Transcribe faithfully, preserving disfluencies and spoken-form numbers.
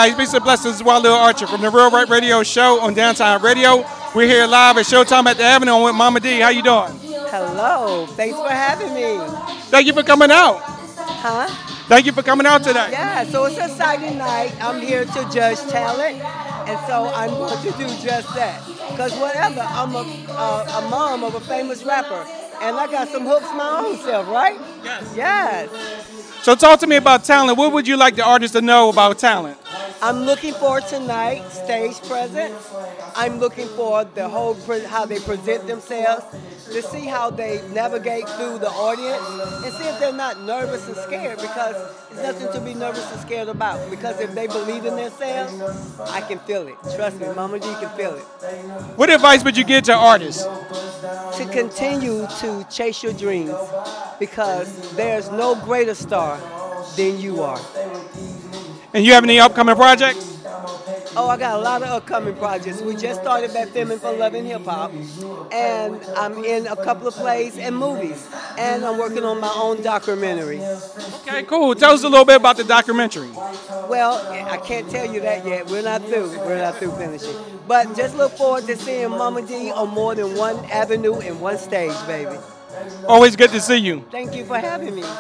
guys. Peace and blessings. Wild Little Archer from the Real Right Radio Show on Downtown Radio. We're here live at Showtime at the Avenue with Mama D. How you doing? Hello. Thanks for having me. Thank you for coming out. Huh? Thank you for coming out today. Yeah, so it's an exciting night. I'm here to judge talent, and so I'm going to do just that. Because whatever, I'm a, uh, a mom of a famous rapper, and I got some hooks my own self, right? Yes. Yes. So talk to me about talent. What would you like the artist to know about talent? I'm looking for tonight stage presence. I'm looking for the whole pre- how they present themselves, to see how they navigate through the audience, and see if they're not nervous and scared, because there's nothing to be nervous and scared about. Because if they believe in themselves, I can feel it. Trust me, Mama D can feel it. What advice would you give to artists? To continue to chase your dreams, because there's no greater star than you are. And you have any upcoming projects? Oh, I got a lot of upcoming projects. We just started Beth Femin for Love and Hip Hop, and I'm in a couple of plays and movies, and I'm working on my own documentary. Okay, cool. Tell us a little bit about the documentary. Well, I can't tell you that yet. We're not through. We're not through finishing. But just look forward to seeing Mama D on more than one avenue and one stage, baby. Always good to see you. Thank you for having me.